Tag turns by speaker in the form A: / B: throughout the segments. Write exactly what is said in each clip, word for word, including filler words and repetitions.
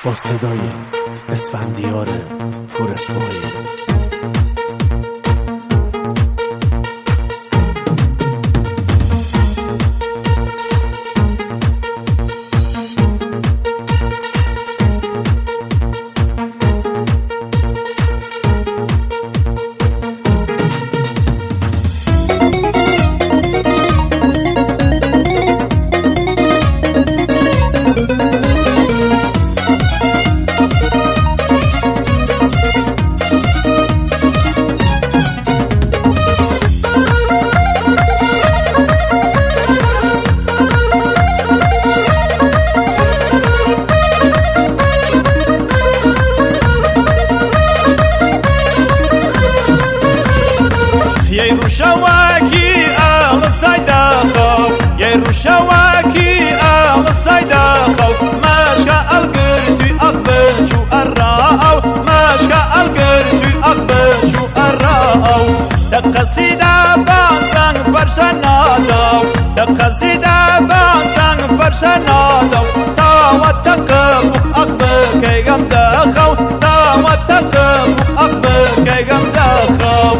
A: با صدای اسفندیار پور اسماعیل.
B: شواكي أغلى صيداخو يا شواكي أغلى صيداخو ماشكا القرتي أقبل شو الراو ماشكا القرتي أقبل شو الراو تقصيدا بانسان فرشنادو تقصيدا بانسان فرشنادو تاوى تقبق أقبل كي قم داخو تاوى تقبق أقبل كي قم داخو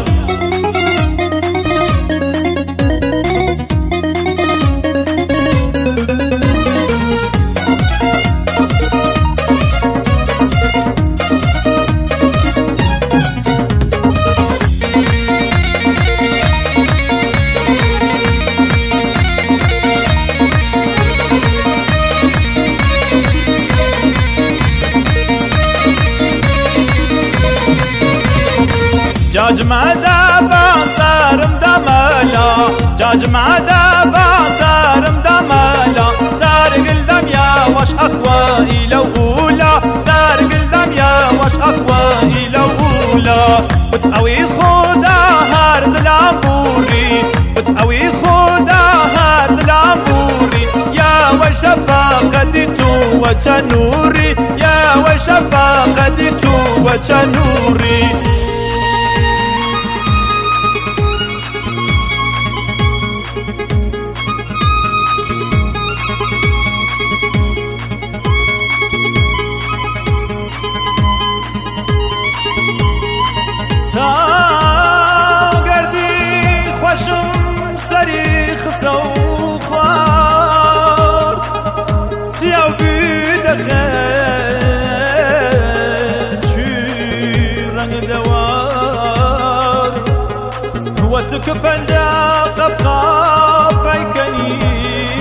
B: جاج معدا بانسارم دمالا جاج معدا بانسارم دمالا سار قلدم يا وش أخوائي لولا سار قلدم يا وش أخوائي لولا وتقوي خودا هارد العموري وتقوي خودا هارد العموري يا وشفاقتي تو وجنوري يا وشفاقتي تو وجنوري گردی خوشم سری خسو خوار سیاو بیده خیت شی رنگ دوار وتک پنجا قبقا پیکنی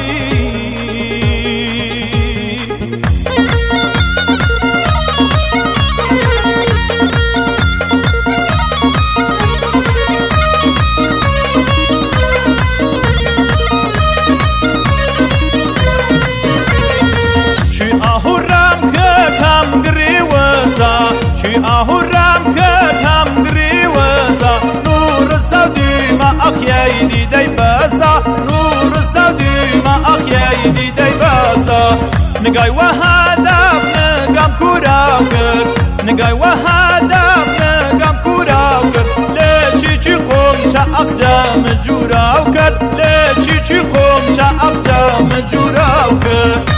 B: شي أهرام كرهم قريوسا نور السودي ما أخيايدي داي باسا نور السودي ما أخيايدي داي باسا نقاي وهدف نقام كوراوكر نقاي وهدف نقام كوراوكر ليشي چي قوم چا أخجام جوراوكر ليشي چي قوم چا أخجام جوراوكر